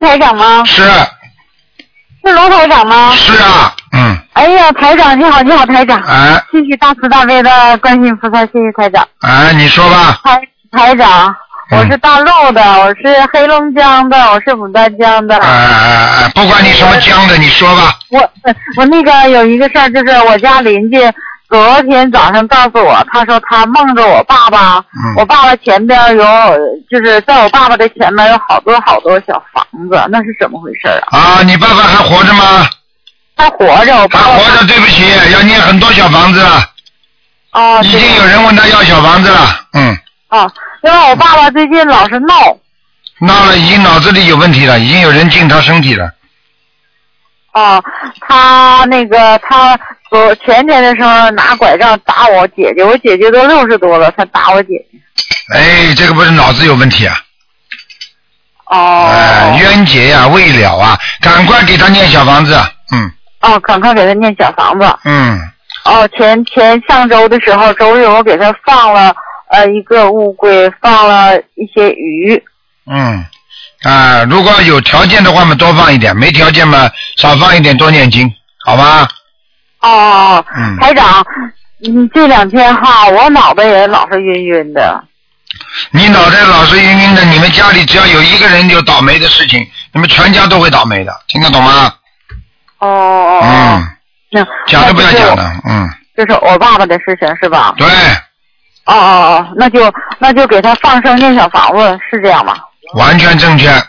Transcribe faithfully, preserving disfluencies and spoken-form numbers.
台长吗？ 是。 是卢台长吗？ 是啊，嗯。 哎呀，台长你好，你好台长。 哎。 谢谢大慈大悲的观世音菩萨，谢谢台长。 哎，你说吧。 台台长，我是大陆的，我是黑龙江的，我是牡丹江的。 哎哎哎，不管你什么江的，你说吧。 我我那个有一个事儿，就是我家邻居昨天早上告诉我，他说他梦着我爸爸， 嗯、 我爸爸前边有，就是在我爸爸的前面有好多好多小房子，那是怎么回事啊？ 啊，你爸爸还活着吗？ 他活着，我爸爸还活着，对不起，要念很多小房子了。 哦。 已经有人问他要小房子了，嗯。 哦，因为我爸爸最近老是闹。 闹了，已经脑子里有问题了，已经有人进他身体了。 哦，他那个他昨前天的时候拿拐杖打我姐姐，我姐姐都六十多了，他打我姐姐。 哎，这个不是脑子有问题啊？ 哦。 哎，冤结呀、啊，未了啊，赶快给他念小房子，嗯。 哦，赶快给他念小房子。 嗯。 哦，前前上周的时候，周日我给他放了呃一个乌龟，放了一些鱼。 嗯。啊，如果有条件的话嘛，多放一点；没条件嘛，少放一点，多念经，好吧？ 哦， 嗯， 台长，你这两天哈，我脑袋也老是晕晕的。 你脑袋老是晕晕的，你们家里只要有一个人有倒霉的事情，你们全家都会倒霉的，听得懂吗？ 哦哦。 嗯。 那讲都不要讲了，嗯。 这是我爸爸的事情是吧？ 对。 哦哦哦，那就那就给他放生念小房子，是这样吗？ 完全正确。